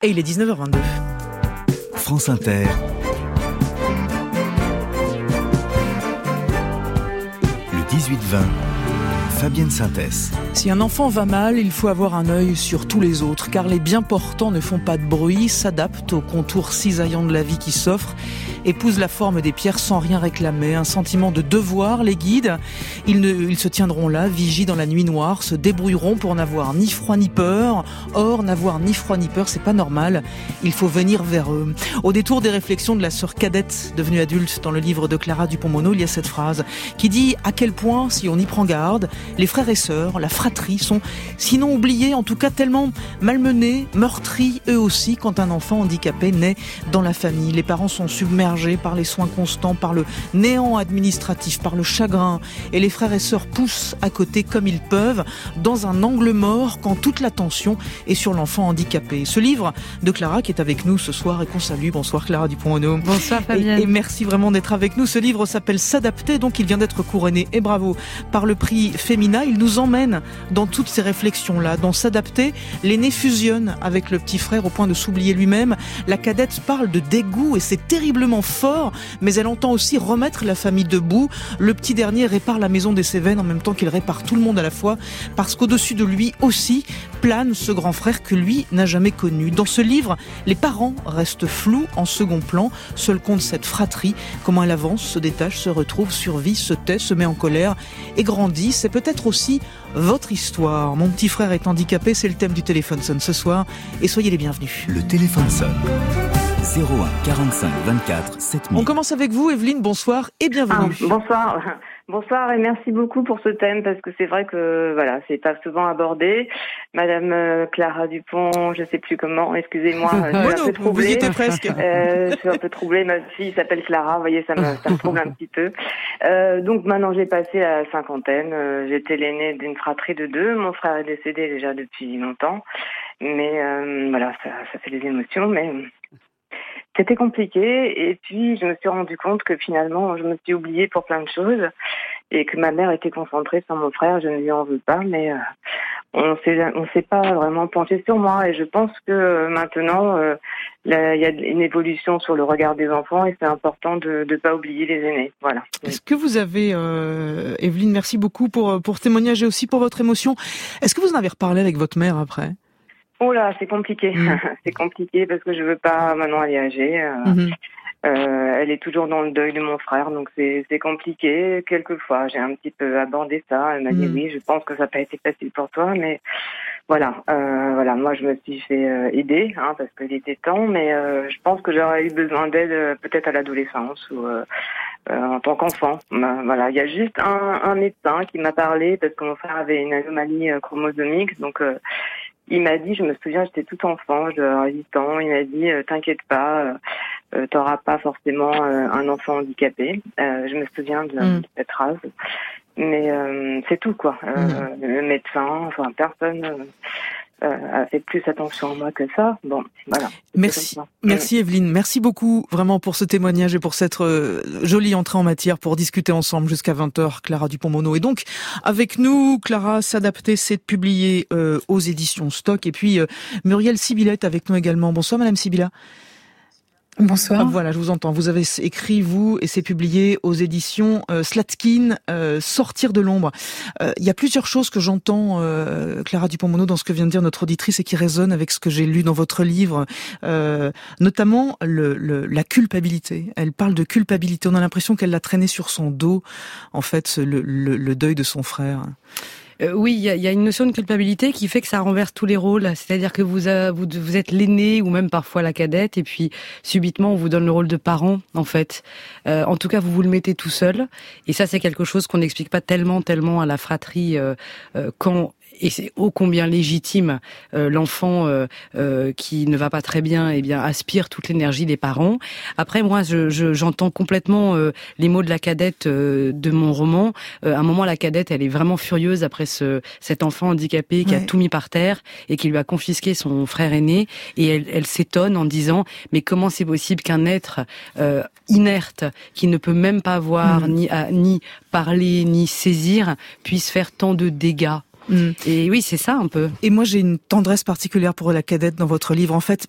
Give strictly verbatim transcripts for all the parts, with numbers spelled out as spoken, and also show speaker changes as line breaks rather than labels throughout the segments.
Et il est dix-neuf heures vingt-deux.
France Inter. Le dix-huit vingt. Fabienne Synthès.
Si un enfant va mal, il faut avoir un œil sur tous les autres, car les bien portants ne font pas de bruit, s'adaptent aux contours cisaillants de la vie qui s'offre, épousent la forme des pierres sans rien réclamer, un sentiment de devoir les guide. Ils, ne, ils se tiendront là, vigient dans la nuit noire, se débrouilleront pour n'avoir ni froid ni peur. Or, n'avoir ni froid ni peur, c'est pas normal. Il faut venir vers eux. Au détour des réflexions de la sœur cadette devenue adulte dans le livre de Clara Dupont-Mono, il y a cette phrase qui dit à quel point, si on y prend garde, les frères et sœurs, la fratrie sont, sinon oubliés, en tout cas tellement malmenés, meurtris eux aussi quand un enfant handicapé naît dans la famille. Les parents sont submergés par les soins constants, par le néant administratif, par le chagrin, et les frères et sœurs poussent à côté comme ils peuvent, dans un angle mort quand toute l'attention est sur l'enfant handicapé. Ce livre de Clara qui est avec nous ce soir et qu'on salue. Bonsoir Clara Dupont-Mono.
Bonsoir Fabienne.
Et, et merci vraiment d'être avec nous. Ce livre s'appelle S'adapter, donc il vient d'être couronné, et bravo, par le prix Femina. Il nous emmène dans toutes ces réflexions-là. Dans S'adapter, l'aîné fusionne avec le petit frère au point de s'oublier lui-même. La cadette parle de dégoût et c'est terriblement fort, mais elle entend aussi remettre la famille debout. Le petit dernier répare la maison des Cévennes en même temps qu'il répare tout le monde à la fois, parce qu'au-dessus de lui aussi plane ce grand frère que lui n'a jamais connu. Dans ce livre, les parents restent flous en second plan. Seul compte cette fratrie, comment elle avance, se détache, se retrouve, survit, se tait, se met en colère et grandit. C'est peut-être aussi votre histoire. Mon petit frère est handicapé, c'est le thème du téléphone sonne ce soir, et soyez les bienvenus.
Le téléphone sonne. zéro un quarante-cinq vingt-quatre sept mille.
On commence avec vous, Evelyne, bonsoir et bienvenue.
Ah, bonsoir. Bonsoir et merci beaucoup pour ce thème parce que c'est vrai que voilà, c'est pas souvent abordé. Madame euh, Clara Dupont, je sais plus comment, excusez-moi, je suis
oh
un
non,
peu troublée.
Vous y étiez presque.
Euh, je suis un peu troublée, ma fille s'appelle Clara, vous voyez, ça me, ça me trouble un petit peu. Euh, donc maintenant j'ai passé la cinquantaine, euh, j'étais l'aînée d'une fratrie de deux, mon frère est décédé déjà depuis longtemps, mais euh, voilà, ça, ça fait des émotions, mais... C'était compliqué et puis je me suis rendu compte que finalement je me suis oubliée pour plein de choses et que ma mère était concentrée sur mon frère. Je ne lui en veux pas, mais euh, on s'est on s'est pas vraiment penché sur moi et je pense que euh, maintenant euh, là, il y a une évolution sur le regard des enfants et c'est important de ne pas oublier les aînés. Voilà.
Est-ce que vous avez, euh, Evelyne, merci beaucoup pour pour témoignage et aussi pour votre émotion. Est-ce que vous en avez reparlé avec votre mère après?
Oh là, c'est compliqué. Mmh. C'est compliqué parce que je veux pas maintenant elle est âgée. Euh, mmh. euh, elle est toujours dans le deuil de mon frère, donc c'est c'est compliqué. Quelquefois, j'ai un petit peu abordé ça. Elle m'a dit mmh. oui, je pense que ça n'a pas été facile pour toi, mais voilà, euh, voilà. Moi, je me suis fait euh, aider, hein, parce qu'il était temps, mais euh, je pense que j'aurais eu besoin d'aide euh, peut-être à l'adolescence ou euh, euh, en tant qu'enfant. Ben, voilà, il y a juste un, un médecin qui m'a parlé parce que mon frère avait une anomalie euh, chromosomique, donc euh, il m'a dit, je me souviens, j'étais tout enfant, j'avais huit ans, il m'a dit, euh, t'inquiète pas, euh, t'auras pas forcément euh, un enfant handicapé. Euh, je me souviens de, mm. de cette phrase. Mais euh, c'est tout, quoi. Euh, mm. Le médecin, enfin, personne euh, euh, a fait plus attention à moi que ça. Bon, voilà.
Merci, merci Evelyne. Merci beaucoup vraiment pour ce témoignage et pour cette euh, jolie entrée en matière pour discuter ensemble jusqu'à vingt heures. Clara Dupont-Mono. Et donc, avec nous, Clara, S'adapter, c'est publié euh, aux éditions Stock. Et puis, euh, Muriel Sibilette avec nous également. Bonsoir, Madame Sibilla.
Bonsoir.
Ah, voilà, je vous entends. Vous avez écrit, vous, et c'est publié aux éditions euh, Slatkin, euh, Sortir de l'ombre. Euh, il y a plusieurs choses que j'entends, euh, Clara Dupont-Mono, dans ce que vient de dire notre auditrice et qui résonnent avec ce que j'ai lu dans votre livre, euh, notamment le, le, la culpabilité. Elle parle de culpabilité. On a l'impression qu'elle l'a traîné sur son dos, en fait, le, le, le deuil de son frère.
Euh, oui, il y a, y a une notion de culpabilité qui fait que ça renverse tous les rôles. C'est-à-dire que vous, a, vous, vous êtes l'aîné ou même parfois la cadette, et puis subitement on vous donne le rôle de parent, en fait. Euh, en tout cas, vous vous le mettez tout seul, et ça c'est quelque chose qu'on n'explique pas tellement, tellement à la fratrie euh, euh, quand. Et c'est ô combien légitime, euh, l'enfant euh, euh, qui ne va pas très bien, eh bien aspire toute l'énergie des parents. Après, moi, je, je, j'entends complètement euh, les mots de la cadette euh, de mon roman. Euh, à un moment, la cadette, elle est vraiment furieuse après ce cet enfant handicapé qui ouais. a tout mis par terre et qui lui a confisqué son frère aîné. Et elle, elle s'étonne en disant « Mais comment c'est possible qu'un être euh, inerte, qui ne peut même pas voir, mmh. ni, à, ni parler, ni saisir, puisse faire tant de dégâts ?» Mm. Et oui, c'est ça un peu.
Et moi, j'ai une tendresse particulière pour la cadette dans votre livre. En fait,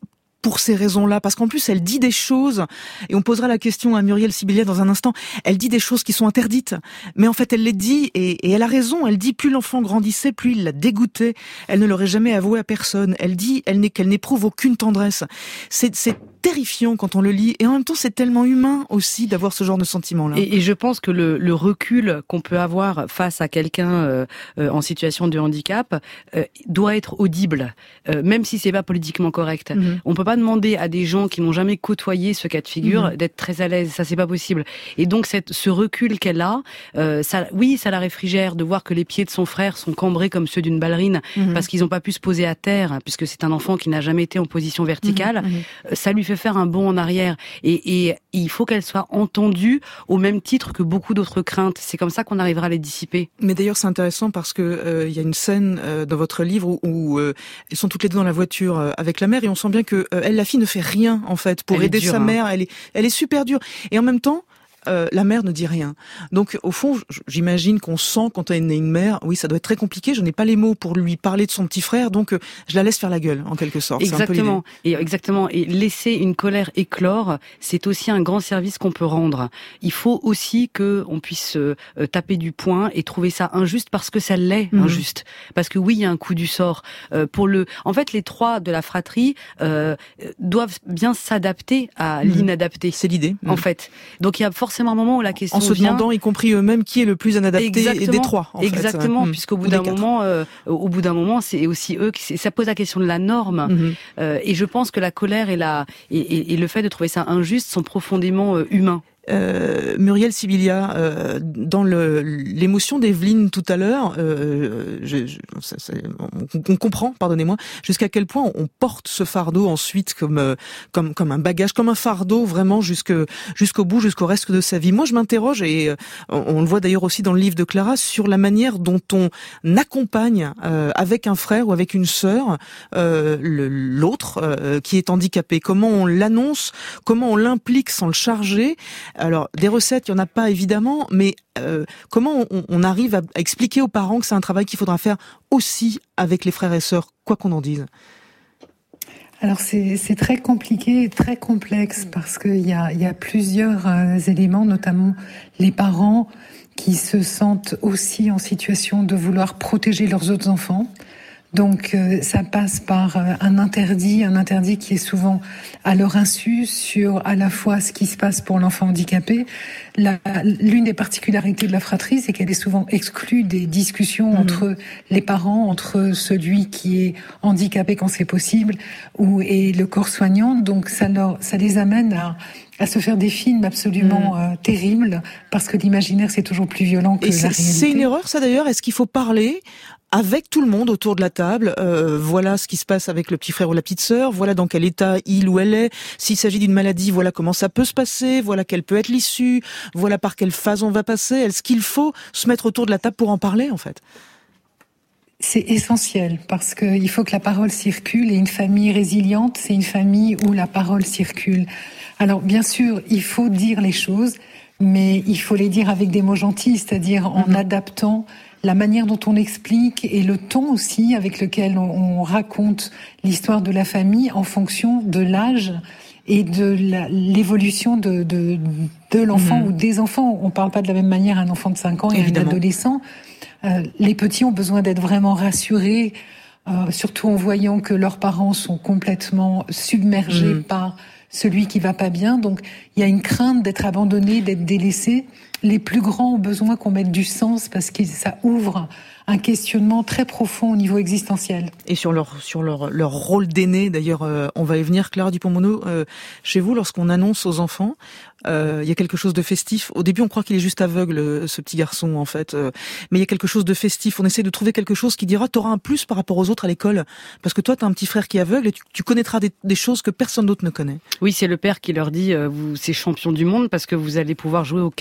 pour ces raisons-là, parce qu'en plus elle dit des choses, et on posera la question à Muriel Sibilia dans un instant, elle dit des choses qui sont interdites, mais en fait elle les dit, et, et elle a raison, elle dit plus l'enfant grandissait, plus il la dégoûtait, elle ne l'aurait jamais avoué à personne, elle dit elle n'est, qu'elle n'éprouve aucune tendresse. C'est, c'est terrifiant quand on le lit, et en même temps c'est tellement humain aussi d'avoir ce genre de sentiment-là.
Et, et je pense que le, le recul qu'on peut avoir face à quelqu'un euh, euh, en situation de handicap euh, doit être audible, euh, même si c'est pas politiquement correct. Mm-hmm. On peut pas demander à des gens qui n'ont jamais côtoyé ce cas de figure mm-hmm. d'être très à l'aise, ça c'est pas possible. Et donc cette, ce recul qu'elle a, euh, ça, oui, ça la réfrigère de voir que les pieds de son frère sont cambrés comme ceux d'une ballerine mm-hmm. parce qu'ils n'ont pas pu se poser à terre, puisque c'est un enfant qui n'a jamais été en position verticale. Mm-hmm. Ça lui fait faire un bond en arrière, et, et il faut qu'elle soit entendue au même titre que beaucoup d'autres craintes. C'est comme ça qu'on arrivera à les dissiper.
Mais d'ailleurs c'est intéressant parce que euh, il y a une scène euh, dans votre livre où, où euh, elles sont toutes les deux dans la voiture euh, avec la mère, et on sent bien que euh, elle, la fille, ne fait rien en fait pour elle aider dure, sa mère. Hein. Elle est, elle est super dure, et en même temps. Euh, la mère ne dit rien. Donc, au fond, j'imagine qu'on sent quand on est une mère, oui, ça doit être très compliqué. Je n'ai pas les mots pour lui parler de son petit frère, donc euh, je la laisse faire la gueule, en quelque sorte.
Exactement. Et exactement. Et laisser une colère éclore, c'est aussi un grand service qu'on peut rendre. Il faut aussi que on puisse euh, taper du poing et trouver ça injuste parce que ça l'est mmh. injuste. Parce que oui, il y a un coup du sort. Euh, pour le, en fait, les trois de la fratrie euh, doivent bien s'adapter à mmh. l'inadapté.
C'est l'idée.
En mmh. fait. Donc il y a forcément forcément un moment où la question
en se
vient...
demandant, y compris eux-mêmes, qui est le plus inadapté exactement, des trois. En
exactement,
fait.
puisqu'au bout d'un moment, euh, au bout d'un moment, c'est aussi eux qui ça pose la question de la norme. Mm-hmm. Euh, et je pense que la colère et la et, et, et le fait de trouver ça injuste sont profondément euh, humains.
Euh, Muriel Sibilia, euh, dans le, l'émotion d'Evelyne tout à l'heure, euh, je, je, ça, ça, on, on comprend, pardonnez-moi, jusqu'à quel point on porte ce fardeau ensuite comme comme comme un bagage, comme un fardeau vraiment jusque jusqu'au bout, jusqu'au reste de sa vie. Moi, je m'interroge, et on, on le voit d'ailleurs aussi dans le livre de Clara, sur la manière dont on accompagne euh, avec un frère ou avec une sœur euh, le, l'autre euh, qui est handicapé. Comment on l'annonce, comment on l'implique sans le charger. Alors, des recettes, il n'y en a pas évidemment, mais euh, comment on, on arrive à, à expliquer aux parents que c'est un travail qu'il faudra faire aussi avec les frères et sœurs, quoi qu'on en dise?
Alors c'est, c'est très compliqué et très complexe parce qu'il y a, il y a plusieurs euh, éléments, notamment les parents qui se sentent aussi en situation de vouloir protéger leurs autres enfants. Donc euh, ça passe par euh, un interdit, un interdit qui est souvent à leur insu sur à la fois ce qui se passe pour l'enfant handicapé. La, l'une des particularités de la fratrie, c'est qu'elle est souvent exclue des discussions mmh. entre les parents, entre celui qui est handicapé quand c'est possible, ou et le corps soignant. Donc ça leur, ça les amène à à se faire des films absolument mmh. euh, terribles, parce que l'imaginaire c'est toujours plus violent que
et
la
c'est,
réalité.
C'est une erreur, ça d'ailleurs. Est-ce qu'il faut parler avec tout le monde autour de la table? euh, Voilà ce qui se passe avec le petit frère ou la petite sœur. Voilà dans quel état il ou elle est. S'il s'agit d'une maladie, voilà comment ça peut se passer. Voilà quelle peut être l'issue. Voilà par quelle phase on va passer. Est-ce qu'il faut se mettre autour de la table pour en parler, en fait?
C'est essentiel, parce que il faut que la parole circule, et une famille résiliente, c'est une famille où la parole circule. Alors, bien sûr, il faut dire les choses, mais il faut les dire avec des mots gentils, c'est-à-dire en mmh. adaptant la manière dont on explique et le ton aussi avec lequel on, on raconte l'histoire de la famille en fonction de l'âge et de la, l'évolution de, de, de l'enfant mmh. ou des enfants. On parle pas de la même manière un enfant de cinq ans et Évidemment. Un adolescent. Euh, les petits ont besoin d'être vraiment rassurés, euh, surtout en voyant que leurs parents sont complètement submergés mmh. par celui qui va pas bien. Donc, il y a une crainte d'être abandonné, d'être délaissé. Les plus grands ont besoin qu'on mette du sens parce que ça ouvre un questionnement très profond au niveau existentiel.
Et sur leur sur leur leur rôle d'aîné, d'ailleurs, euh, on va y venir, Clara Dupont-Mono. Euh, chez vous, lorsqu'on annonce aux enfants, euh, il y a quelque chose de festif. Au début, on croit qu'il est juste aveugle, ce petit garçon, en fait. Euh, mais il y a quelque chose de festif. On essaie de trouver quelque chose qui dira, t'auras un plus par rapport aux autres à l'école, parce que toi, t'as un petit frère qui est aveugle et tu, tu connaîtras des, des choses que personne d'autre ne connaît.
Oui, c'est le père qui leur dit, euh, vous, c'est champion du monde parce que vous allez pouvoir jouer aux cartes en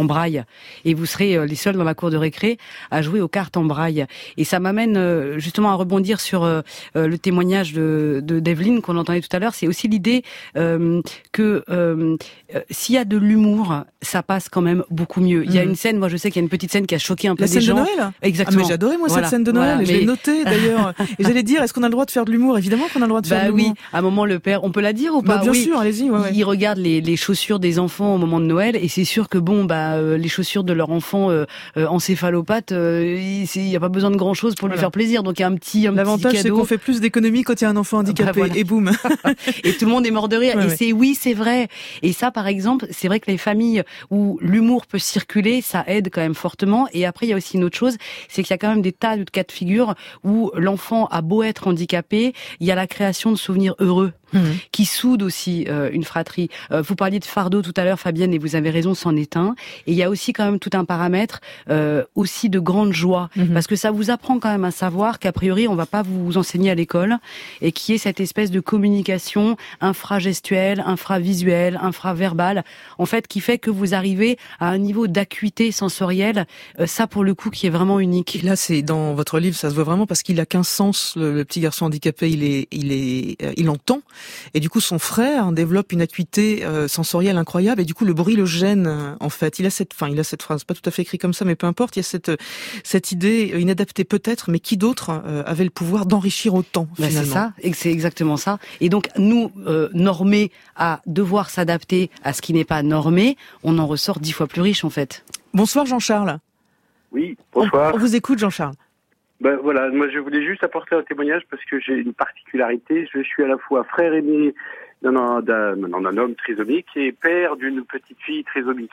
en braille, et vous serez les seuls dans la cour de récré à jouer aux cartes en braille. Et ça m'amène euh, justement à rebondir sur euh, le témoignage de, de d'Evelyne qu'on entendait tout à l'heure. C'est aussi l'idée euh, que euh, s'il y a de l'humour, ça passe quand même beaucoup mieux. Il y a une scène, moi je sais qu'il y a une petite scène qui a choqué un peu
la
des
scène
gens.
de Noël.
Exactement.
Ah, mais j'adorais moi
voilà.
cette scène de Noël.
Voilà,
et je
mais...
l'ai notée d'ailleurs. Et j'allais dire, est-ce qu'on a le droit de faire de l'humour? Évidemment qu'on a le droit de faire
bah
de l'humour.
Oui, à un moment le père, on peut la dire ou pas?
Bah, bien
oui.
sûr, allez-y. Ouais, ouais.
Ils regardent les, les chaussures des enfants au moment de Noël, et c'est sûr que bon, bah euh, les chaussures de leur enfant euh, euh, encéphalopathe, euh, il n'y a pas besoin de grand chose pour voilà. lui faire plaisir. Donc il y a un petit, un
L'avantage,
petit cadeau.
c'est qu'on fait plus d'économies quand il y a un enfant handicapé. Bah, voilà. Et boum.
Et tout le monde est mort de rire.
Ouais,
et
ouais.
c'est oui, c'est vrai. Et ça, par exemple, c'est vrai que les familles où l'humour peut circuler, ça aide quand même fortement. Et après, il y a aussi une autre chose, c'est qu'il y a quand même des tas de cas de figure où l'enfant a beau être handicapé, il y a la création de souvenirs heureux. Mmh. Qui soude aussi euh, une fratrie. Euh, vous parliez de fardeau tout à l'heure, Fabienne, et vous avez raison, c'en est un. Et il y a aussi quand même tout un paramètre euh, aussi de grande joie, mmh. parce que ça vous apprend quand même à savoir qu'a priori on va pas vous enseigner à l'école, et qui est cette espèce de communication infragestuelle, infravisuelle, infraverbale, en fait, qui fait que vous arrivez à un niveau d'acuité sensorielle, euh, ça pour le coup qui est vraiment unique.
Et là, c'est dans votre livre, ça se voit vraiment parce qu'il a qu'un sens. Le, le petit garçon handicapé, il est, il est, euh, il entend. Et du coup, son frère développe une acuité euh, sensorielle incroyable. Et du coup, le bruit le gêne. Euh, en fait, il a cette, enfin, il a cette phrase, pas tout à fait écrit comme ça, mais peu importe. Il y a cette cette idée inadaptée peut-être, mais qui d'autre euh, avait le pouvoir d'enrichir autant
bah,
finalement.
C'est ça, et c'est exactement ça. Et donc, nous, euh, normés à devoir s'adapter à ce qui n'est pas normé, on en ressort dix fois plus riche en fait.
Bonsoir Jean-Charles.
Oui, bonsoir.
On, on vous écoute Jean-Charles.
Ben voilà, moi je voulais juste apporter un témoignage parce que j'ai une particularité. Je suis à la fois frère aîné d'un, d'un, d'un homme trisomique et père d'une petite fille trisomique.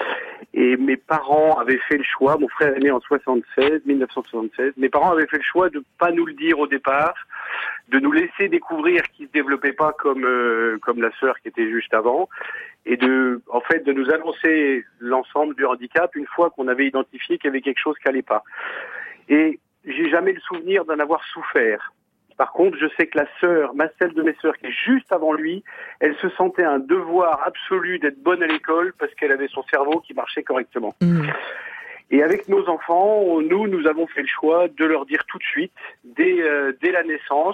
Et mes parents avaient fait le choix, mon frère est né en soixante-seize, mille neuf cent soixante-seize, mes parents avaient fait le choix de pas nous le dire au départ, de nous laisser découvrir qu'il se développait pas comme euh, comme la sœur qui était juste avant, et de en fait de nous annoncer l'ensemble du handicap une fois qu'on avait identifié qu'il y avait quelque chose qui allait pas. Et j'ai jamais le souvenir d'en avoir souffert. Par contre, je sais que la sœur, ma celle de mes sœurs, qui est juste avant lui, elle se sentait un devoir absolu d'être bonne à l'école parce qu'elle avait son cerveau qui marchait correctement. Mmh. Et avec nos enfants, nous, nous avons fait le choix de leur dire tout de suite, dès, euh, dès la naissance.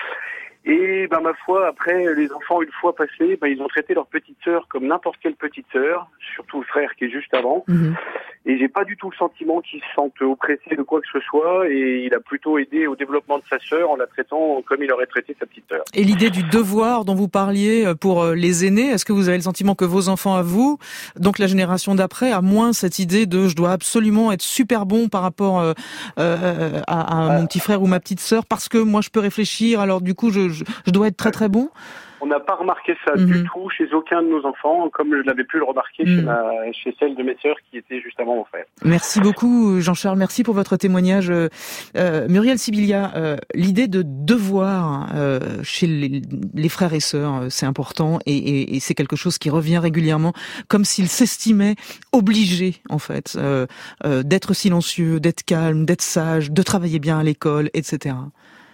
Et ben ma foi, après, les enfants, une fois passés, ben, ils ont traité leur petite sœur comme n'importe quelle petite sœur, surtout le frère qui est juste avant. Mmh. Et j'ai pas du tout le sentiment qu'ils se sentent oppressés de quoi que ce soit, et il a plutôt aidé au développement de sa sœur en la traitant comme il aurait traité sa petite sœur.
Et l'idée du devoir dont vous parliez pour les aînés, est-ce que vous avez le sentiment que vos enfants à vous, donc la génération d'après, a moins cette idée de je dois absolument être super bon par rapport euh, euh, à, à mon petit frère ou ma petite sœur parce que moi je peux réfléchir, alors du coup je, je, je dois être très très bon?
On n'a pas remarqué ça mmh. du tout chez aucun de nos enfants, comme je n'avais pu le remarquer mmh. chez, ma, chez celle de mes sœurs qui était juste avant mon frère.
Merci beaucoup Jean-Charles, merci pour votre témoignage. Euh, Muriel Sibilia, euh, l'idée de devoir euh, chez les, les frères et sœurs, c'est important et, et, et c'est quelque chose qui revient régulièrement, comme s'ils s'estimaient obligés en fait euh, euh, d'être silencieux, d'être calme, d'être sage, de travailler bien à l'école, et cetera.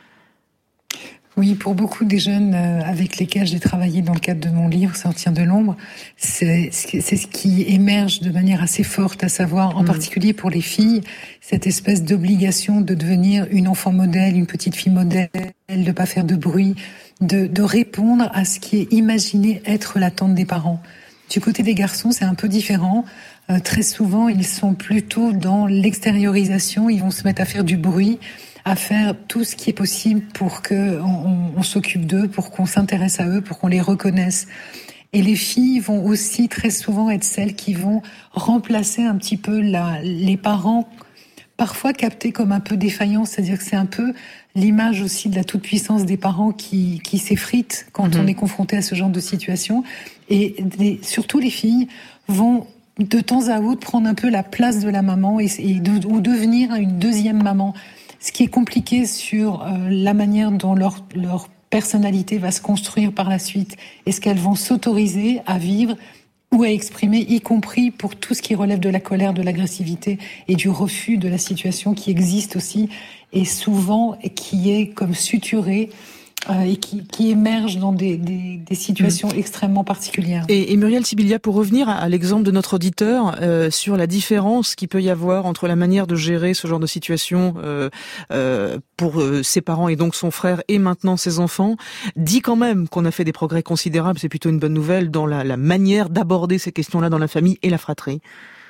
Oui, pour beaucoup des jeunes avec lesquels j'ai travaillé dans le cadre de mon livre Sortir de l'ombre, c'est, c'est ce qui émerge de manière assez forte, à savoir, en mmh. particulier pour les filles, cette espèce d'obligation de devenir une enfant modèle, une petite fille modèle, de pas faire de bruit, de, de répondre à ce qui est imaginé être l'attente des parents. Du côté des garçons, c'est un peu différent. Euh, très souvent, ils sont plutôt dans l'extériorisation, ils vont se mettre à faire du bruit, à faire tout ce qui est possible pour que on, on s'occupe d'eux, pour qu'on s'intéresse à eux, pour qu'on les reconnaisse. Et les filles vont aussi très souvent être celles qui vont remplacer un petit peu la, les parents, parfois captés comme un peu défaillants, c'est-à-dire que c'est un peu l'image aussi de la toute-puissance des parents qui, qui s'effrite quand mmh. on est confronté à ce genre de situation. Et les, surtout les filles vont de temps à autre prendre un peu la place de la maman et, et de, ou devenir une deuxième maman. Ce qui est compliqué sur euh, la manière dont leur, leur personnalité va se construire par la suite. Est-ce qu'elles vont s'autoriser à vivre ou à exprimer, y compris pour tout ce qui relève de la colère, de l'agressivité et du refus de la situation qui existe aussi, et souvent qui est comme suturé euh, et qui, qui émergent dans des, des, des situations mmh. extrêmement particulières.
Et, et Muriel Sibilia, pour revenir à, à l'exemple de notre auditeur euh, sur la différence qu'il peut y avoir entre la manière de gérer ce genre de situation euh, euh, pour euh, ses parents et donc son frère et maintenant ses enfants, dit quand même qu'on a fait des progrès considérables, c'est plutôt une bonne nouvelle, dans la, la manière d'aborder ces questions-là dans la famille et la fratrie.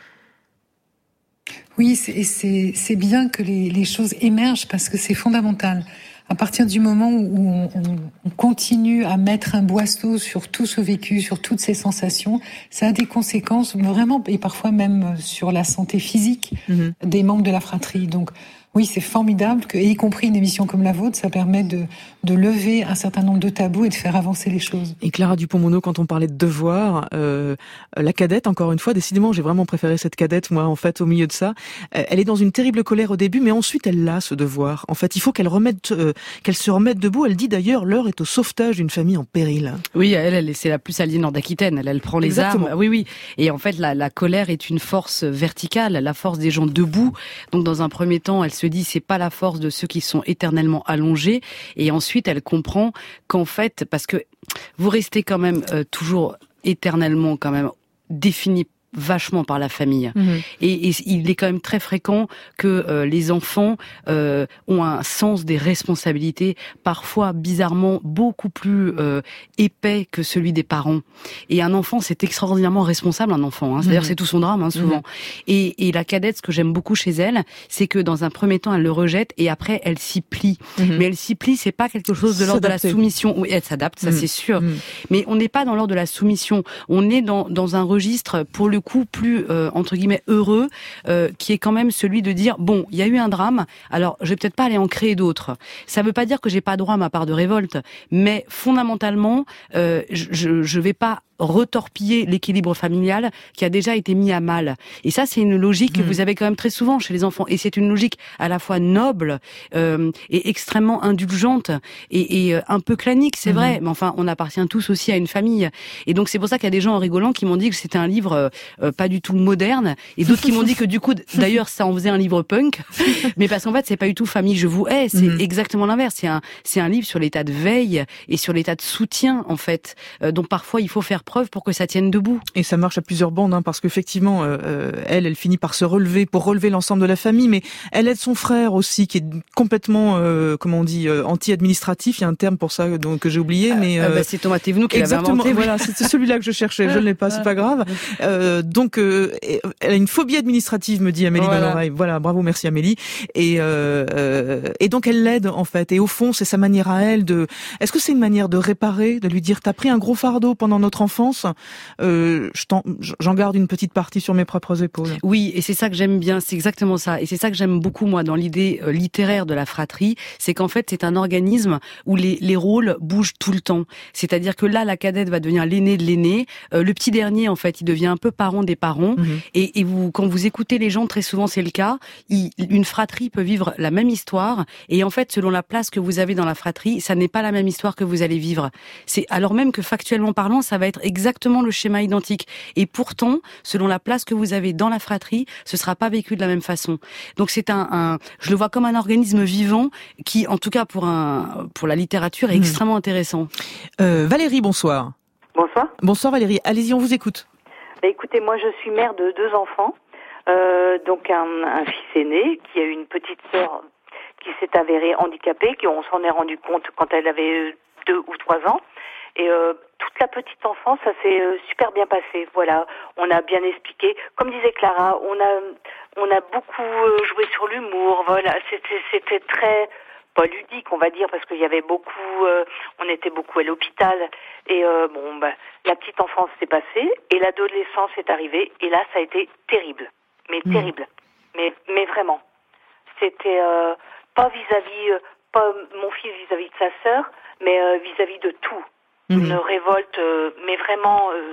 Oui, c'est, c'est, c'est bien que les, les choses émergent parce que c'est fondamental. À partir du moment où on, on continue à mettre un boisseau sur tout ce vécu, sur toutes ces sensations, ça a des conséquences vraiment, et parfois même sur la santé physique mmh. des membres de la fratrie. Donc, oui, c'est formidable que, y compris une émission comme la vôtre, ça permet de, de lever un certain nombre de tabous et de faire avancer les choses.
Et Clara Dupont-Mono, quand on parlait de devoir, euh, la cadette, encore une fois, décidément, j'ai vraiment préféré cette cadette, moi, en fait, au milieu de ça. Euh, elle est dans une terrible colère au début, mais ensuite, elle l'a, ce devoir. En fait, il faut qu'elle remette, euh, qu'elle se remette debout. Elle dit d'ailleurs, l'heure est au sauvetage d'une famille en péril.
Oui, elle, elle c'est la plus aliénante d'Aquitaine. Elle, elle prend les Exactement. armes. Oui, oui. Et en fait, la, la colère est une force verticale, la force des gens debout. Donc, dans un premier temps, elle se dit c'est pas la force de ceux qui sont éternellement allongés, et ensuite elle comprend qu'en fait, parce que vous restez quand même euh, toujours éternellement quand même défini vachement par la famille. Mmh. Et, et il est quand même très fréquent que euh, les enfants euh, ont un sens des responsabilités parfois bizarrement beaucoup plus euh, épais que celui des parents. Et un enfant, c'est extraordinairement responsable, un enfant. Hein. C'est-à-dire, mmh. c'est tout son drame, hein, souvent. Mmh. Et, et la cadette, ce que j'aime beaucoup chez elle, c'est que dans un premier temps, elle le rejette et après, elle s'y plie. Mmh. Mais elle s'y plie, c'est pas quelque chose de l'ordre de la soumission. Oui, elle s'adapte, ça mmh. c'est sûr. Mmh. Mais on n'est pas dans l'ordre de la soumission. On est dans, dans un registre, pour le coup, plus euh, entre guillemets heureux, euh, qui est quand même celui de dire bon, il y a eu un drame, alors je vais peut-être pas aller en créer d'autres. Ça veut pas dire que j'ai pas droit à ma part de révolte, mais fondamentalement, euh, je je vais pas retorpiller l'équilibre familial qui a déjà été mis à mal. Et ça, c'est une logique que mmh. vous avez quand même très souvent chez les enfants. Et c'est une logique à la fois noble euh, et extrêmement indulgente et, et euh, un peu clanique, c'est mmh. vrai. Mais enfin, on appartient tous aussi à une famille. Et donc, c'est pour ça qu'il y a des gens en rigolant qui m'ont dit que c'était un livre euh, pas du tout moderne, et d'autres qui m'ont dit que du coup, d'ailleurs, ça en faisait un livre punk. Mais parce qu'en fait, c'est pas du tout famille, je vous hais. C'est mmh. exactement l'inverse. C'est un, c'est un livre sur l'état de veille et sur l'état de soutien, en fait. Euh, donc, parfois, il faut faire preuve pour que ça tienne debout.
Et ça marche à plusieurs bandes, hein, parce qu'effectivement, euh, elle, elle finit par se relever pour relever l'ensemble de la famille, mais elle aide son frère aussi, qui est complètement, euh, comment on dit, euh, anti-administratif. Il y a un terme pour ça donc, que j'ai oublié, mais
euh, euh, bah, c'est Thomas Thévenoud qui l'avait inventé.
Voilà, c'est celui-là que je cherchais. Je ne l'ai pas, c'est pas grave. Euh, donc, euh, elle a une phobie administrative, me dit Amélie voilà. dans l'oreille. Voilà, bravo, merci Amélie. Et euh, euh, et donc elle l'aide en fait. Et au fond, c'est sa manière à elle de. Est-ce que c'est une manière de réparer, de lui dire t'as pris un gros fardeau pendant notre enfance? Euh, je t'en, j'en garde une petite partie sur mes propres épaules.
Oui, et c'est ça que j'aime bien, c'est exactement ça. Et c'est ça que j'aime beaucoup, moi, dans l'idée euh, littéraire de la fratrie, c'est qu'en fait, c'est un organisme où les, les rôles bougent tout le temps. C'est-à-dire que là, la cadette va devenir l'aîné de l'aîné, euh, le petit dernier, en fait, il devient un peu parent des parents, mmh. et, et vous, quand vous écoutez les gens, très souvent, c'est le cas, il, une fratrie peut vivre la même histoire, et en fait, selon la place que vous avez dans la fratrie, ça n'est pas la même histoire que vous allez vivre. C'est, alors même que factuellement parlant, ça va être exactement le schéma identique. Et pourtant, selon la place que vous avez dans la fratrie, ce sera pas vécu de la même façon. Donc c'est un, un je le vois comme un organisme vivant qui, en tout cas pour un, pour la littérature, est mmh. extrêmement intéressant.
Euh, Valérie, bonsoir.
Bonsoir.
Bonsoir Valérie. Allez-y, on vous écoute.
Bah, écoutez, moi je suis mère de deux enfants, euh, donc un, un fils aîné qui a eu une petite sœur qui s'est avérée handicapée, qu'on s'en est rendu compte quand elle avait deux ou trois ans. Et euh, toute la petite enfance, ça s'est euh, super bien passé. Voilà, on a bien expliqué. Comme disait Clara, on a on a beaucoup euh, joué sur l'humour. Voilà, c'était c'était très pas ludique, on va dire, parce qu'il y avait beaucoup, euh, on était beaucoup à l'hôpital. Et euh, bon, bah, la petite enfance s'est passée et l'adolescence est arrivée. Et là, ça a été terrible, mais mmh. terrible, mais mais vraiment. C'était euh, pas vis-à-vis, euh, pas mon fils vis-à-vis de sa sœur, mais euh, vis-à-vis de tout. Mmh. Une révolte, euh, mais vraiment euh,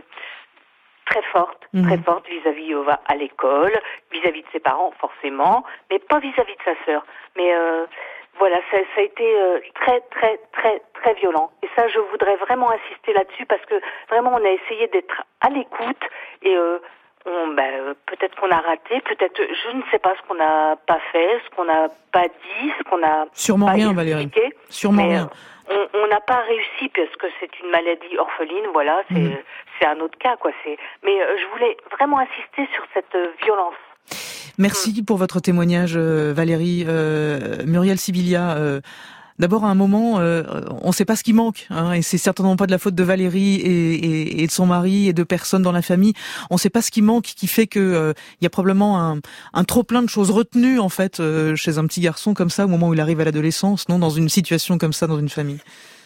très forte, mmh. très forte vis-à-vis euh, à l'école, vis-à-vis de ses parents forcément, mais pas vis-à-vis de sa sœur. Mais euh, voilà, ça, ça a été euh, très, très, très, très violent. Et ça, je voudrais vraiment insister là-dessus parce que vraiment, on a essayé d'être à l'écoute et euh, on, ben, peut-être qu'on a raté, peut-être, je ne sais pas ce qu'on n'a pas fait, ce qu'on n'a pas dit, ce qu'on a
Sûrement
pas
rien,
expliqué,
Valérie. Sûrement
mais,
rien.
On n'a pas réussi parce que c'est une maladie orpheline, voilà, c'est, mmh. c'est un autre cas, quoi. C'est, mais euh, je voulais vraiment insister sur cette euh, violence.
Merci mmh. pour votre témoignage, euh, Valérie. Euh, Muriel Sibilia, euh, d'abord, à un moment, euh, on ne sait pas ce qui manque, hein, et c'est certainement pas de la faute de Valérie et, et, et de son mari et de personnes dans la famille. On ne sait pas ce qui manque, qui fait que euh, il y a probablement un, un trop plein de choses retenues en fait euh, chez un petit garçon comme ça au moment où il arrive à l'adolescence, non, dans une situation comme ça dans une famille.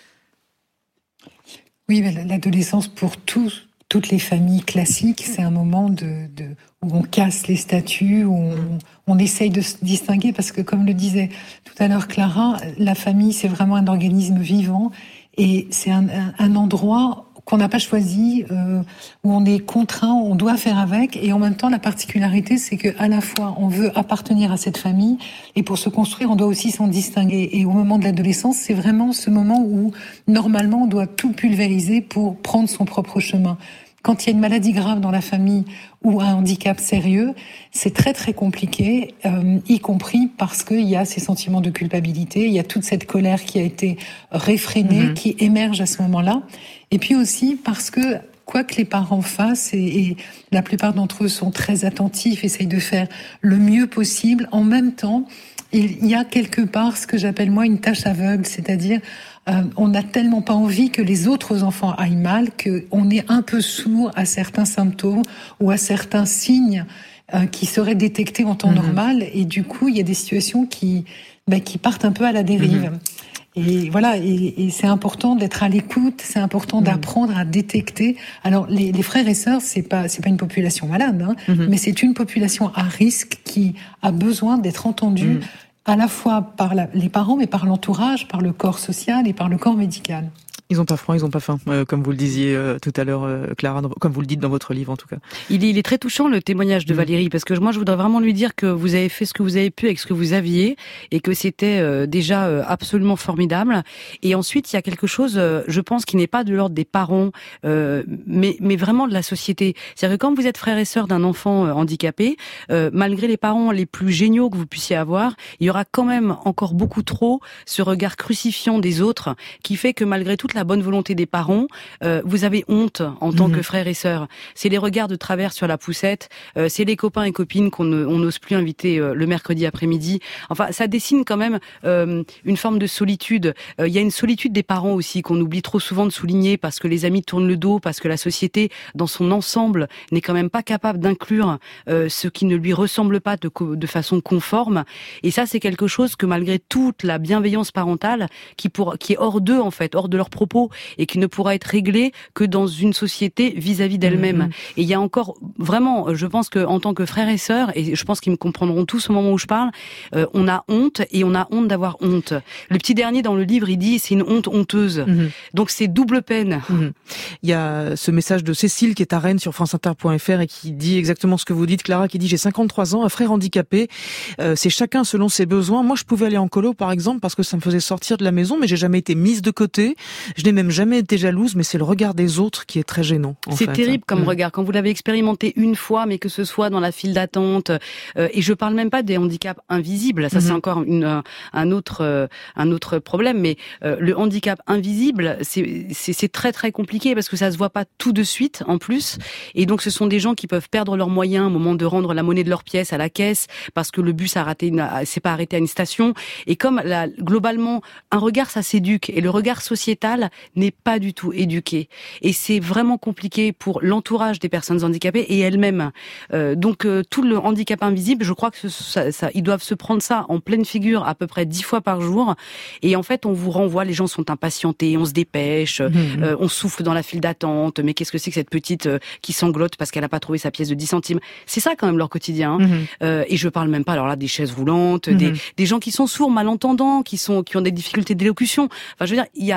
Oui, mais l'adolescence pour tous. Toutes les familles classiques, c'est un moment de, de, où on casse les statuts, où on, on essaye de se distinguer, parce que comme le disait tout à l'heure Clara, la famille, c'est vraiment un organisme vivant, et c'est un, un, un endroit qu'on n'a pas choisi, euh, où on est contraint, on doit faire avec, et en même temps, la particularité, c'est que à la fois, on veut appartenir à cette famille, et pour se construire, on doit aussi s'en distinguer. Et au moment de l'adolescence, c'est vraiment ce moment où, normalement, on doit tout pulvériser pour prendre son propre chemin. Quand il y a une maladie grave dans la famille ou un handicap sérieux, c'est très très compliqué, euh, y compris parce qu'il y a ces sentiments de culpabilité, il y a toute cette colère qui a été réfrénée, mmh. qui émerge à ce moment-là. Et puis aussi parce que, quoi que les parents fassent, et, et la plupart d'entre eux sont très attentifs, essayent de faire le mieux possible, en même temps, il y a quelque part ce que j'appelle moi une tâche aveugle, c'est-à-dire euh, on n'a tellement pas envie que les autres enfants aillent mal qu'on est un peu sourd à certains symptômes ou à certains signes euh, qui seraient détectés en temps mmh. normal, et du coup il y a des situations qui, bah, qui partent un peu à la dérive. Mmh. Et voilà, et, et c'est important d'être à l'écoute, c'est important mmh. d'apprendre à détecter. Alors les, les frères et sœurs, c'est pas c'est pas une population malade, hein, mmh. mais c'est une population à risque qui a besoin d'être entendue mmh. à la fois par la, les parents, mais par l'entourage, par le corps social et par le corps médical.
Ils ont pas froid, ils ont pas faim, euh, comme vous le disiez euh, tout à l'heure, euh, Clara, comme vous le dites dans votre livre en tout cas.
Il est, il est très touchant le témoignage de mmh. Valérie, parce que moi je voudrais vraiment lui dire que vous avez fait ce que vous avez pu avec ce que vous aviez, et que c'était euh, déjà euh, absolument formidable. Et ensuite il y a quelque chose, euh, je pense, qui n'est pas de l'ordre des parents, euh, mais, mais vraiment de la société. C'est-à-dire que quand vous êtes frère et sœur d'un enfant euh, handicapé, euh, malgré les parents les plus géniaux que vous puissiez avoir, il y aura quand même encore beaucoup trop ce regard crucifiant des autres, qui fait que malgré toute la bonne volonté des parents, euh, vous avez honte en tant mmh. que frère et sœur. C'est les regards de travers sur la poussette, euh, c'est les copains et copines qu'on on n'ose plus inviter euh, le mercredi après-midi. Enfin, ça dessine quand même euh, une forme de solitude. Il euh, y a une solitude des parents aussi qu'on oublie trop souvent de souligner, parce que les amis tournent le dos, parce que la société dans son ensemble n'est quand même pas capable d'inclure euh, ce qui ne lui ressemble pas de, de façon conforme. Et ça, c'est quelque chose que malgré toute la bienveillance parentale, qui, pour, qui est hors d'eux en fait, hors de leurs propos, et qui ne pourra être réglé que dans une société vis-à-vis d'elle-même. Mmh. Et il y a encore, vraiment, je pense qu'en tant que frères et sœurs, et je pense qu'ils me comprendront tous au moment où je parle, euh, on a honte, et on a honte d'avoir honte. Le petit dernier dans le livre, il dit, c'est une honte honteuse. Mmh. Donc c'est double peine.
Mmh. Il y a ce message de Cécile qui est à Rennes sur france inter point f r et qui dit exactement ce que vous dites, Clara, qui dit, j'ai cinquante-trois ans, un frère handicapé, euh, c'est chacun selon ses besoins. Moi, je pouvais aller en colo, par exemple, parce que ça me faisait sortir de la maison, mais j'ai jamais été mise de côté. Je n'ai même jamais été jalouse, mais c'est le regard des autres qui est très gênant.
C'est
fait.
terrible comme
mmh.
regard. Quand vous l'avez expérimenté une fois, mais que ce soit dans la file d'attente, euh, et je parle même pas des handicaps invisibles. Ça, mmh. c'est encore une, un autre, euh, un autre problème. Mais euh, le handicap invisible, c'est, c'est, c'est très très compliqué parce que ça se voit pas tout de suite en plus. Et donc, ce sont des gens qui peuvent perdre leurs moyens au moment de rendre la monnaie de leur pièce à la caisse parce que le bus a raté, une, s'est pas arrêté à une station. Et comme la, globalement, un regard, ça s'éduque, et le regard sociétal n'est pas du tout éduqué. Et c'est vraiment compliqué pour l'entourage des personnes handicapées et elles-mêmes. Euh, donc euh, tout le handicap invisible, je crois que ce, ça, ça, ils doivent se prendre ça en pleine figure à peu près dix fois par jour. Et en fait, on vous renvoie, les gens sont impatientés, on se dépêche, mmh. euh, on souffle dans la file d'attente. Mais qu'est-ce que c'est que cette petite euh, qui sanglote parce qu'elle n'a pas trouvé sa pièce de dix centimes? C'est ça quand même leur quotidien. Mmh. Euh, et je parle même pas alors là des chaises roulantes, mmh. des, des gens qui sont sourds, malentendants, qui sont qui ont des difficultés d'élocution. Enfin, je veux dire, il y a, il y a la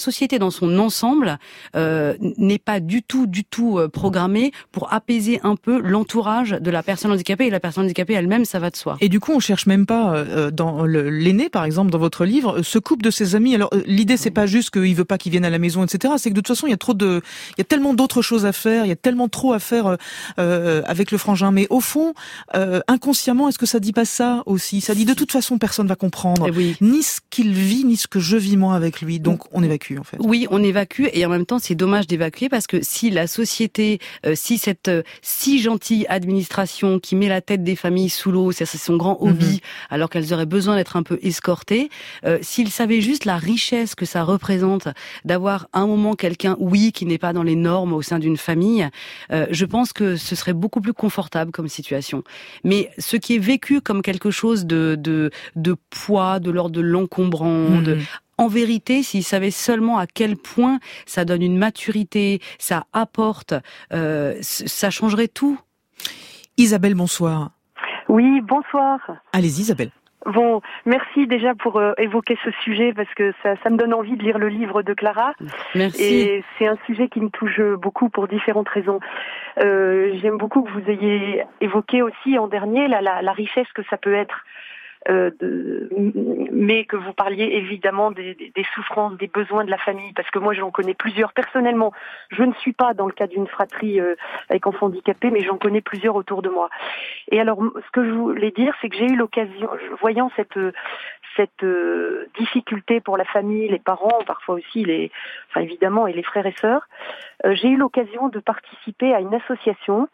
société dans son ensemble euh, n'est pas du tout, du tout euh, programmée pour apaiser un peu l'entourage de la personne handicapée, et la personne handicapée elle-même, ça va de soi.
Et du coup, on cherche même pas euh, dans le, l'aîné, par exemple, dans votre livre, se coupe de ses amis. Alors, euh, l'idée, c'est pas juste qu'il veut pas qu'ils viennent à la maison, et cetera. C'est que de toute façon, il y a trop de, il y a tellement d'autres choses à faire, il y a tellement trop à faire euh, avec le frangin. Mais au fond, euh, inconsciemment, est-ce que ça dit pas ça aussi? Ça dit de toute façon, personne va comprendre
oui.
ni ce qu'il vit, ni ce que je vis moi avec lui. Donc, on évacue en fait.
Oui, on évacue, et en même temps, c'est dommage d'évacuer parce que si la société, euh, si cette euh, si gentille administration qui met la tête des familles sous l'eau, c'est, c'est son grand hobby, mmh. alors qu'elles auraient besoin d'être un peu escortées, euh, s'ils savaient juste la richesse que ça représente d'avoir un moment quelqu'un, oui, qui n'est pas dans les normes au sein d'une famille, euh, je pense que ce serait beaucoup plus confortable comme situation. Mais ce qui est vécu comme quelque chose de de, de poids, de l'ordre de l'encombrant, mmh. de en vérité, s'ils savaient seulement à quel point ça donne une maturité, ça apporte, euh, ça changerait tout.
Isabelle, bonsoir.
Oui, bonsoir.
Allez-y, Isabelle.
Bon, merci déjà pour euh, évoquer ce sujet parce que ça, ça me donne envie de lire le livre de Clara.
Merci.
Et c'est un sujet qui me touche beaucoup pour différentes raisons. Euh, j'aime beaucoup que vous ayez évoqué aussi en dernier la, la, la richesse que ça peut être. Euh, de, mais que vous parliez évidemment des, des, des souffrances, des besoins de la famille, parce que moi j'en connais plusieurs personnellement. Je ne suis pas dans le cas d'une fratrie euh, avec enfants handicapés, mais j'en connais plusieurs autour de moi. Et alors, ce que je voulais dire, c'est que j'ai eu l'occasion, voyant cette cette euh, difficulté pour la famille, les parents, parfois aussi les, enfin évidemment, et les frères et sœurs, euh, j'ai eu l'occasion de participer à une association,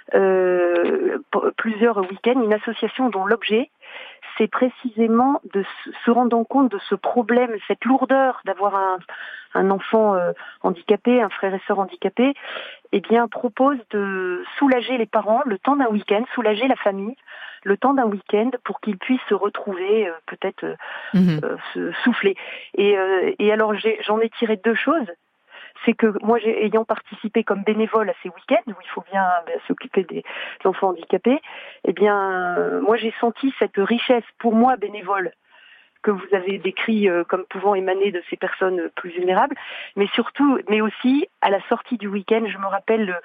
euh, plusieurs week-ends, une association dont l'objet c'est précisément de se rendre compte de ce problème, cette lourdeur d'avoir un, un enfant euh, handicapé, un frère et sœur handicapé, eh bien propose de soulager les parents le temps d'un week-end, soulager la famille le temps d'un week-end pour qu'ils puissent se retrouver, euh, peut-être euh, mmh. euh, se souffler. Et, euh, et alors j'ai, j'en ai tiré deux choses. C'est que moi, j'ai, ayant participé comme bénévole à ces week-ends où il faut bien ben, s'occuper des enfants handicapés, eh bien, euh, moi, j'ai senti cette richesse, pour moi, bénévole, que vous avez décrit euh, comme pouvant émaner de ces personnes plus vulnérables, mais surtout, mais aussi, à la sortie du week-end, je me rappelle le,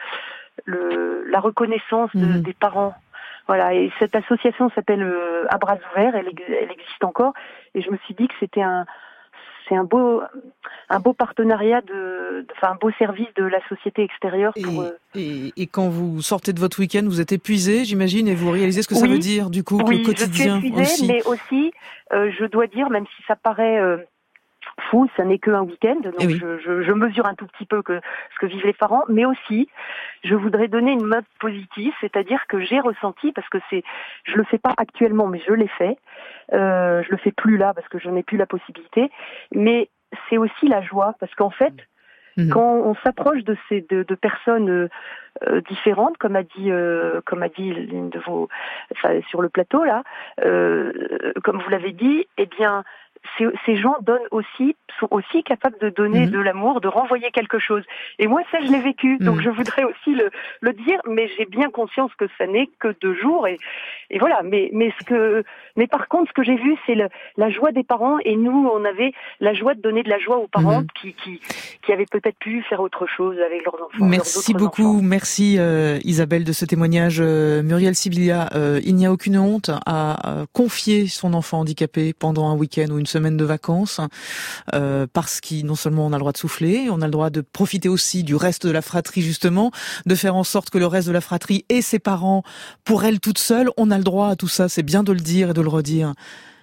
le, la reconnaissance de, mmh. des parents. Voilà, et cette association s'appelle euh, À bras ouverts, elle, elle existe encore, et je me suis dit que c'était un c'est un beau, un beau partenariat, de, enfin un beau service de la société extérieure. Pour,
et, et, et quand vous sortez de votre week-end, vous êtes épuisé, j'imagine, et vous réalisez ce que
oui,
ça veut dire, du coup,
oui,
le quotidien
je suis épuisée,
aussi.
Mais aussi, euh, je dois dire, même si ça paraît euh, fou, ça n'est qu'un week-end, donc oui. je, je, je mesure un tout petit peu que ce que vivent les parents, mais aussi, je voudrais donner une note positive, c'est-à-dire que j'ai ressenti, parce que c'est, je le fais pas actuellement, mais je l'ai fait. Euh, je le fais plus là parce que je n'ai plus la possibilité, mais c'est aussi la joie parce qu'en fait, mmh. quand on s'approche de ces de, de personnes euh, différentes, comme a dit euh, comme a dit l'une de vos, enfin, sur le plateau là, euh, comme vous l'avez dit, eh bien ces, ces gens donnent aussi, sont aussi capables de donner mmh. de l'amour, de renvoyer quelque chose. Et moi, ça, je l'ai vécu. Mmh. Donc, je voudrais aussi le, le dire, mais j'ai bien conscience que ça n'est que deux jours. Et, et voilà. Mais, mais ce que, mais par contre, ce que j'ai vu, c'est le, la joie des parents. Et nous, on avait la joie de donner de la joie aux parents mmh. qui, qui, qui avaient peut-être pu faire autre chose avec leurs enfants.
Merci
leurs
beaucoup.
Enfants.
Merci, euh, Isabelle, de ce témoignage. Euh, Muriel Sibilia, euh, il n'y a aucune honte à, à confier son enfant handicapé pendant un week-end ou une semaine de vacances, euh, parce que non seulement on a le droit de souffler, on a le droit de profiter aussi du reste de la fratrie, justement, de faire en sorte que le reste de la fratrie et ses parents, pour elle toute seule, on a le droit à tout ça. C'est bien de le dire et de le redire.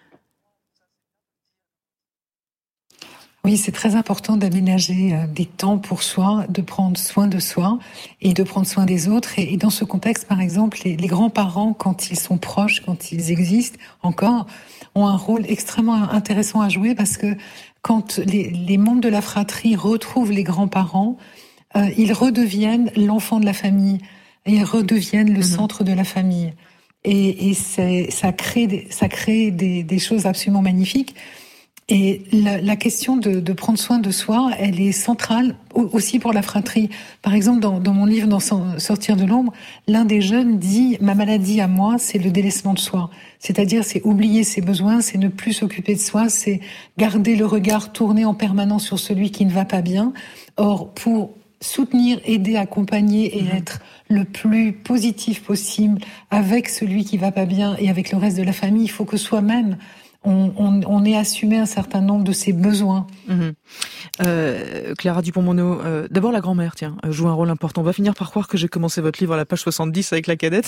Oui, c'est très important d'aménager des temps pour soi, de prendre soin de soi et de prendre soin des autres. Et dans ce contexte, par exemple, les, les grands-parents, quand ils sont proches, quand ils existent encore, ont un rôle extrêmement intéressant à jouer parce que quand les, les membres de la fratrie retrouvent les grands-parents, euh, ils redeviennent l'enfant de la famille, et ils redeviennent le mmh. centre de la famille. Et, et c'est, ça crée, des, ça crée des, des choses absolument magnifiques. Et la, la question de, de prendre soin de soi, elle est centrale aussi pour la fratrie. Par exemple, dans, dans mon livre, dans Sortir de l'ombre, l'un des jeunes dit « Ma maladie à moi, c'est le délaissement de soi ». C'est-à-dire, c'est oublier ses besoins, c'est ne plus s'occuper de soi, c'est garder le regard tourné en permanence sur celui qui ne va pas bien. Or, pour soutenir, aider, accompagner et mmh. être le plus positif possible avec celui qui va pas bien et avec le reste de la famille, il faut que soi-même On, on, on ait assumé un certain nombre de ses besoins.
Mmh. Euh, Clara Dupont-Mono, euh, d'abord la grand-mère, tiens, joue un rôle important. On va finir par croire que j'ai commencé votre livre à la page soixante-dix avec la cadette.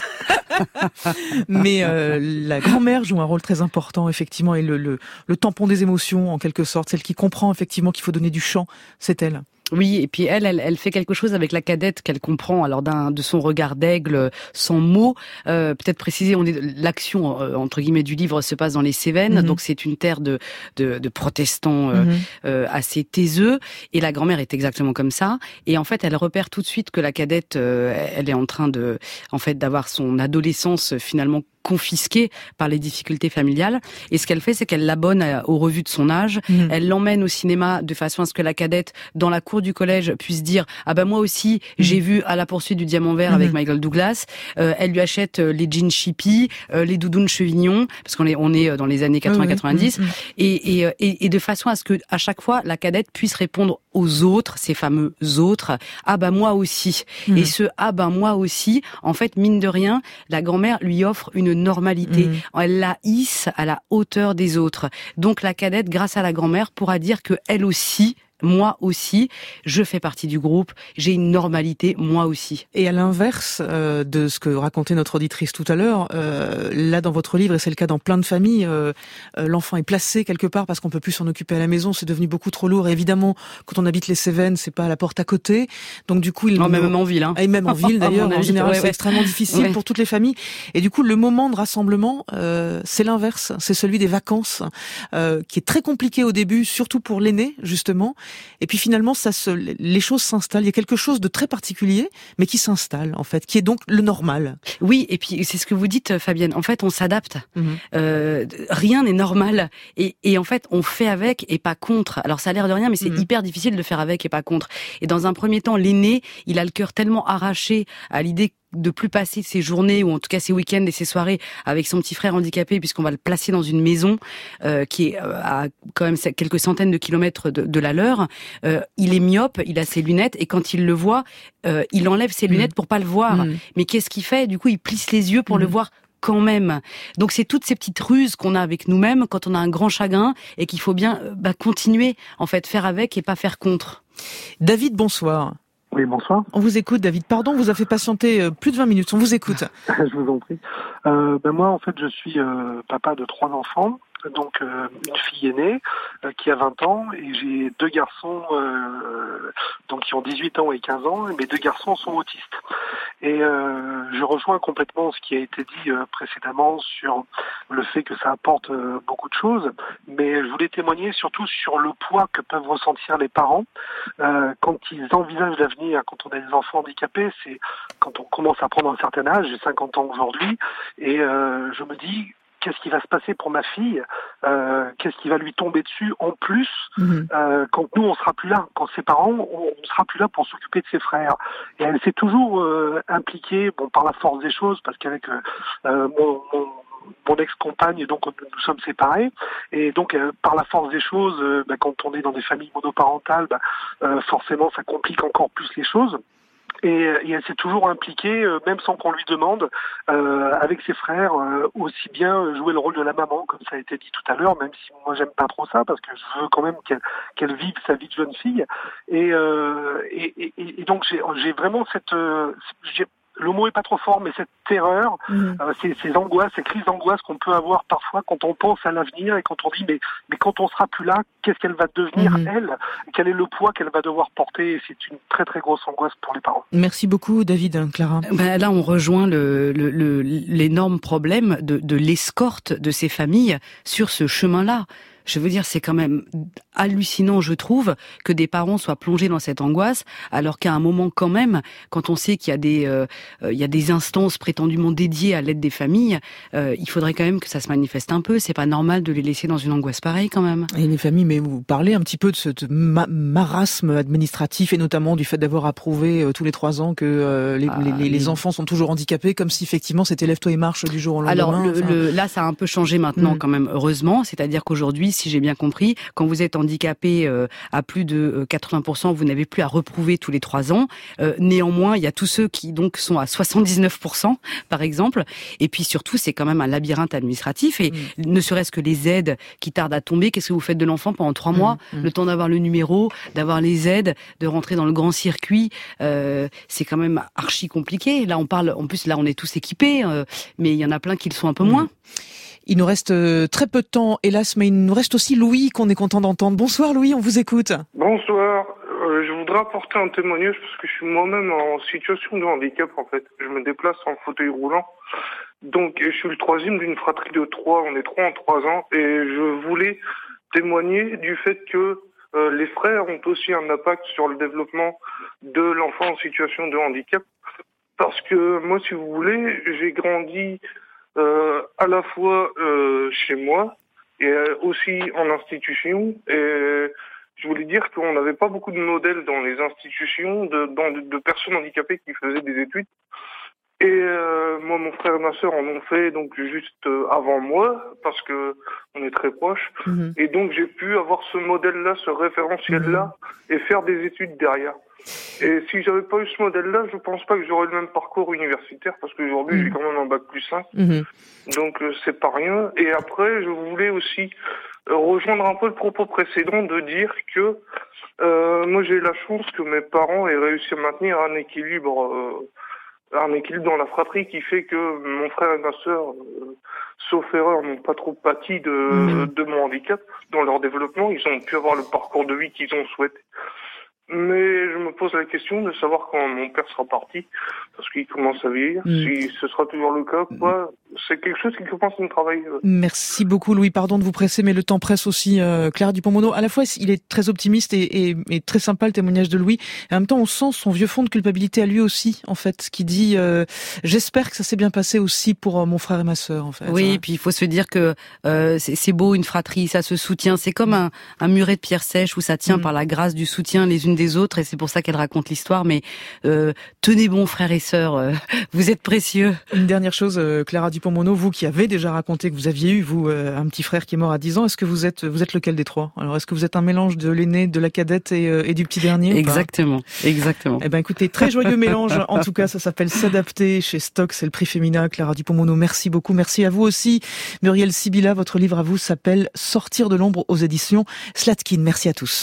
Mais euh, la grand-mère joue un rôle très important, effectivement, et le, le, le tampon des émotions, en quelque sorte, celle qui comprend effectivement qu'il faut donner du champ, c'est elle.
Oui, et puis elle, elle, elle fait quelque chose avec la cadette qu'elle comprend. Alors d'un, de son regard d'aigle, sans mots. Euh, peut-être préciser, on est l'action euh, entre guillemets du livre se passe dans les Cévennes, mm-hmm. donc c'est une terre de de, de protestants euh, mm-hmm. euh, assez taiseux. Et la grand-mère est exactement comme ça. Et en fait, elle repère tout de suite que la cadette, euh, elle est en train de, en fait, d'avoir son adolescence finalement confisquée par les difficultés familiales. Et ce qu'elle fait, c'est qu'elle l'abonne aux revues de son âge. Mmh. Elle l'emmène au cinéma de façon à ce que la cadette, dans la cour du collège, puisse dire « Ah ben moi aussi, mmh. j'ai vu À la poursuite du diamant vert mmh. avec Michael Douglas. Euh, » Elle lui achète les jeans chippy, euh, les doudounes Chevignon, parce qu'on est on est dans les années quatre-vingts quatre-vingt-dix, mmh. et, et, et, et de façon à ce que à chaque fois, la cadette puisse répondre aux autres, ces fameux autres, « Ah ben moi aussi. Mmh. » Et ce « Ah ben moi aussi », en fait, mine de rien, la grand-mère lui offre une normalité. Mmh. Elle la hisse à la hauteur des autres. Donc la cadette, grâce à la grand-mère, pourra dire que elle aussi, moi aussi, je fais partie du groupe, j'ai une normalité, moi aussi.
Et à l'inverse euh, de ce que racontait notre auditrice tout à l'heure, euh, là dans votre livre, et c'est le cas dans plein de familles, euh, euh, l'enfant est placé quelque part parce qu'on peut plus s'en occuper à la maison, c'est devenu beaucoup trop lourd. Et évidemment, quand on habite les Cévennes, c'est pas à la porte à côté. Donc du coup, il
oh, même en ville, hein.
Et même en ville d'ailleurs, en général, ouais, c'est ouais. extrêmement difficile ouais. pour toutes les familles. Et du coup, le moment de rassemblement, euh, c'est l'inverse, c'est celui des vacances, euh, qui est très compliqué au début, surtout pour l'aîné justement. Et puis finalement, ça se, les choses s'installent. Il y a quelque chose de très particulier, mais qui s'installe en fait, qui est donc le normal.
Oui, et puis c'est ce que vous dites, Fabienne. En fait, on s'adapte. Mmh. Euh, rien n'est normal, et, et en fait, on fait avec et pas contre. Alors ça a l'air de rien, mais c'est mmh. hyper difficile de faire avec et pas contre. Et dans un premier temps, l'aîné, il a le cœur tellement arraché à l'idée de plus passer ses journées, ou en tout cas ses week-ends et ses soirées avec son petit frère handicapé, puisqu'on va le placer dans une maison euh, qui est euh, à quand même quelques centaines de kilomètres de, de la leur. Euh, il est myope, il a ses lunettes, et quand il le voit, euh, il enlève ses lunettes mmh. pour pas le voir. Mmh. Mais qu'est-ce qu'il fait ? Du coup, il plisse les yeux pour mmh. le voir quand même. Donc c'est toutes ces petites ruses qu'on a avec nous-mêmes quand on a un grand chagrin, et qu'il faut bien bah, continuer, en fait, faire avec et pas faire contre.
David, bonsoir.
Oui, bonsoir.
On vous écoute, David. Pardon, vous a fait patienter plus de vingt minutes. On vous écoute.
Je vous en prie. Euh, ben moi, en fait, je suis euh, papa de trois enfants. Donc euh, une fille aînée euh, qui a vingt ans, et j'ai deux garçons euh, donc qui ont dix-huit ans et quinze ans, et mes deux garçons sont autistes. Et euh, je rejoins complètement ce qui a été dit euh, précédemment sur le fait que ça apporte euh, beaucoup de choses, mais je voulais témoigner surtout sur le poids que peuvent ressentir les parents euh, quand ils envisagent l'avenir. Quand on a des enfants handicapés, c'est quand on commence à prendre un certain âge, j'ai cinquante ans aujourd'hui, et euh, je me dis, qu'est-ce qui va se passer pour ma fille, euh, qu'est-ce qui va lui tomber dessus en plus mmh. euh, quand nous on sera plus là, quand ses parents on, on sera plus là pour s'occuper de ses frères. Et elle s'est toujours euh, impliquée, bon, par la force des choses, parce qu'avec euh, mon, mon mon ex-compagne, donc nous, nous sommes séparés, et donc euh, par la force des choses, euh, bah, quand on est dans des familles monoparentales, bah, euh, forcément ça complique encore plus les choses. Et, et elle s'est toujours impliquée, euh, même sans qu'on lui demande, euh, avec ses frères, euh, aussi bien jouer le rôle de la maman, comme ça a été dit tout à l'heure, même si moi j'aime pas trop ça, parce que je veux quand même qu'elle, qu'elle vive sa vie de jeune fille. Et, euh, et, et, et donc j'ai, j'ai vraiment cette... Euh, j'ai, le mot est pas trop fort, mais cette terreur, mmh. euh, ces, ces angoisses, ces crises d'angoisse qu'on peut avoir parfois quand on pense à l'avenir, et quand on dit mais mais quand on sera plus là, qu'est-ce qu'elle va devenir mmh. elle, quel est le poids qu'elle va devoir porter, et c'est une très très grosse angoisse pour les parents.
Merci beaucoup, David. Clara.
Ben là, on rejoint le, le, le l'énorme problème de, de l'escorte de ces familles sur ce chemin-là. je veux dire, c'est quand même hallucinant, je trouve, que des parents soient plongés dans cette angoisse, alors qu'à un moment quand même, quand on sait qu'il y a des, euh, il y a des instances prétendument dédiées à l'aide des familles, euh, il faudrait quand même que ça se manifeste un peu. C'est pas normal de les laisser dans une angoisse pareille quand même.
Et les familles, mais vous parlez un petit peu de ce ma- marasme administratif et notamment du fait d'avoir approuvé euh, tous les trois ans que euh, les, ah, les, les enfants sont toujours handicapés, comme si effectivement c'était lève-toi et marche du jour au lendemain.
Alors le,
enfin...
le, là, ça a un peu changé maintenant mmh. quand même, heureusement. C'est-à-dire qu'aujourd'hui, si j'ai bien compris, quand vous êtes handicapé euh, à plus de euh, quatre-vingts pour cent, vous n'avez plus à reprouver tous les trois ans. Euh, néanmoins, il y a tous ceux qui donc sont à soixante-dix-neuf pour cent, par exemple. Et puis surtout, c'est quand même un labyrinthe administratif. Et mmh. ne serait-ce que les aides qui tardent à tomber, qu'est-ce que vous faites de l'enfant pendant trois mois, mmh. le temps d'avoir le numéro, d'avoir les aides, de rentrer dans le grand circuit, euh, c'est quand même archi compliqué. Là, on parle, en plus, là, on est tous équipés, euh, mais il y en a plein qui le sont un peu mmh. moins.
Il nous reste très peu de temps, hélas, mais il nous reste aussi Louis qu'on est content d'entendre. Bonsoir Louis, on vous écoute.
Bonsoir, euh, je voudrais apporter un témoignage parce que je suis moi-même en situation de handicap en fait. Je me déplace en fauteuil roulant. Donc je suis le troisième d'une fratrie de trois, on est trois en trois ans et je voulais témoigner du fait que euh, les frères ont aussi un impact sur le développement de l'enfant en situation de handicap. Parce que moi, si vous voulez, j'ai grandi Euh, à la fois euh, chez moi et euh, aussi en institution. Et je voulais dire qu'on n'avait pas beaucoup de modèles dans les institutions de, dans, de, de personnes handicapées qui faisaient des études. Et euh, moi, mon frère et ma sœur en ont fait donc juste euh, avant moi parce que on est très proches. Mmh. Et donc j'ai pu avoir ce modèle-là, ce référentiel-là, mmh. et faire des études derrière. Et si j'avais pas eu ce modèle-là, je pense pas que j'aurais le même parcours universitaire parce qu'aujourd'hui mmh. j'ai quand même un bac plus cinq. Mmh. Donc euh, c'est pas rien. Et après, je voulais aussi euh, rejoindre un peu le propos précédent de dire que euh, moi j'ai eu la chance que mes parents aient réussi à maintenir un équilibre, euh, un équilibre dans la fratrie qui fait que mon frère et ma sœur, euh, sauf erreur, n'ont pas trop pâti de, mmh. de mon handicap dans leur développement. Ils ont pu avoir le parcours de vie qu'ils ont souhaité. Mais je me pose la question de savoir quand mon père sera parti, parce qu'il commence à vieillir, mmh. si ce sera toujours le cas, quoi. C'est quelque chose qui commence à me travailler.
Merci beaucoup Louis, pardon de vous presser, mais le temps presse aussi. Euh, Clara Dupont-Mono, à la fois il est très optimiste et, et, et très sympa le témoignage de Louis, et en même temps on sent son vieux fond de culpabilité à lui aussi, en fait, qui dit euh, j'espère que ça s'est bien passé aussi pour euh, mon frère et ma sœur, en fait.
Oui,
hein.
Et puis il faut se dire que euh, c'est, c'est beau une fratrie, ça se soutient, c'est comme un, un muret de pierre sèche où ça tient mmh. par la grâce du soutien les unes des autres, et c'est pour ça qu'elle raconte l'histoire. Mais euh, tenez bon frères et sœurs, euh, vous êtes précieux.
Une dernière chose, euh, Clara Dupont-Mono, vous qui avez déjà raconté que vous aviez eu vous euh, un petit frère qui est mort à dix ans, est-ce que vous êtes vous êtes lequel des trois? Alors est-ce que vous êtes un mélange de l'aîné, de la cadette et, euh, et du petit dernier?
Exactement, exactement.
Eh ben écoutez, très joyeux mélange. En tout cas, ça s'appelle S'adapter chez Stock, c'est le prix Femina. Clara Dupont-Mono, merci beaucoup, merci à vous aussi. Muriel Sibilla, votre livre à vous s'appelle Sortir de l'ombre aux éditions Slatkin. Merci à tous.